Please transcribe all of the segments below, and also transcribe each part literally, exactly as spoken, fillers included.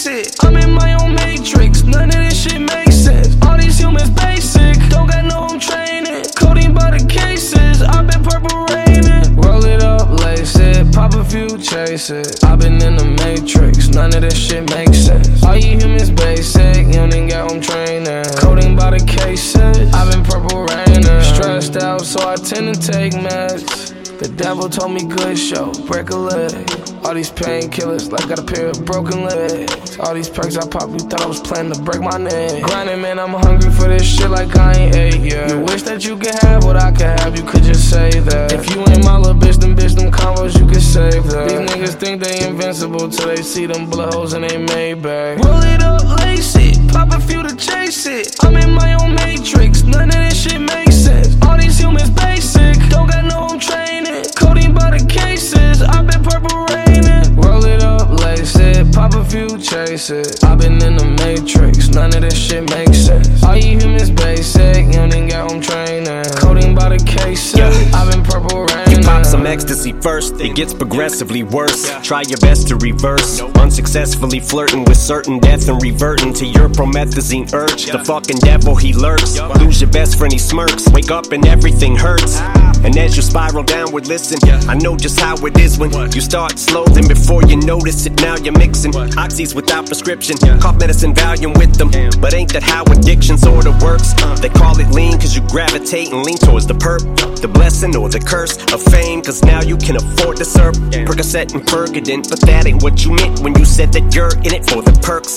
chase it. I'm in my own matrix, none of this shit makes sense. All these humans basic, don't got no home training. Codeine by the cases, I've been purple raining. Roll it up, lace it, pop a few, chase it. I've been in the matrix, none of this shit makes sense. All you humans basic, you don't even got home training. Codeine by the cases, I've been purple raining. Stressed out, so I tend to take meds. The devil told me good show, break a leg. All these painkillers like got a pair of broken legs. All these perks I pop, you thought I was planning to break my neck. Grinding, man, I'm hungry for this shit like I ain't ate yet. You wish that you could have what I could have, you could just say that. If you ain't my little bitch, then bitch, them combos, you could save that. These niggas think they invincible till they see them blood holes in they Maybach. Roll it up, lace it, pop a few to chase it. I'm in my own matrix, none of this shit makes sense. All these humans basic, don't got no home training. Codeine by the cases, I've been purple raining. Roll it up, lace it, pop a few, chase it. I've been in the matrix, none of this shit makes sense. All you humans basic, you don't even got home training. Codeine by the cases, I've been purple raining. You pop some ecstasy first, it gets progressively worse. Try your best to reverse, unsuccessfully flirting with certain death and reverting to your promethazine urge. The fucking devil, he lurks. Lose your best friend, he smirks. Wake up and everything hurts. And as you spiral downward, listen, I know just how it is when you start slow, then before you notice it, now you're mixing oxys without prescription, cough medicine, Valium with them. But ain't that how addiction sorta works? They call it lean cause you gravitate and lean towards the perp, the blessing or the curse of fame, cause now you can afford to serve Percocet and Percodan. But that ain't what you meant when you said that you're in it for the perks.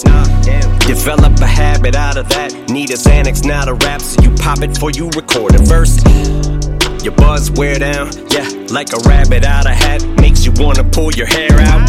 Develop a habit out of that. Need a Xanax, not a rap, so you pop it before you record a verse. Your buzz wear down, yeah, like a rabbit out of hat. Makes you wanna pull your hair out.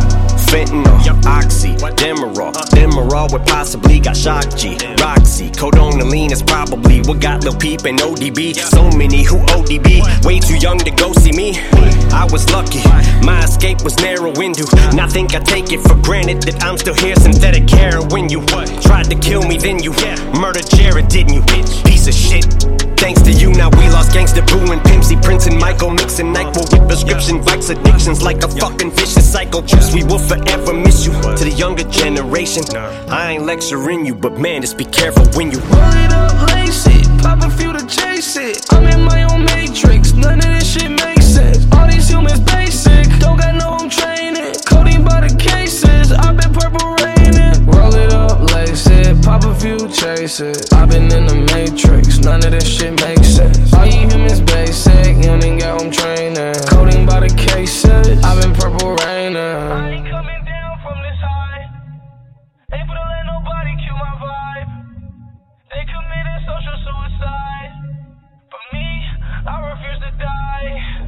Fentanyl, Oxy, Demerol, Demerol with possibly got Shock G, Roxy, Codonaline is probably what got Lil Peep and O D B. So many who O D B, way too young to go see me. I was lucky, my escape was narrow window. Now think I take it for granted that I'm still here. Synthetic heroin, you tried to kill me, then you murdered Jared, didn't you? Piece of shit. Thanks to you, now we lost Gangsta Boo and Pimpsy, Prince and Michael, mixing NyQuil with prescription Vikes, addictions like a fucking vicious cycle. Juice, we will forever miss you. To the younger generation, I ain't lecturing you, but man, just be careful when you roll it up, lace it, pop a few to chase it. I'm in my own matrix, none of this shit makes sense. All these humans basic, don't got no home training. Codeine by the cases, I've been purple raining. Roll it up, lace it, pop a few, chase it. I've been in the matrix, none of this shit makes sense. All you humans basic, you don't even got home training. Codeine by the cases, I've been purple raining. I ain't coming down from this high, able to let nobody kill my vibe. They committed social suicide, but me, I refuse to die.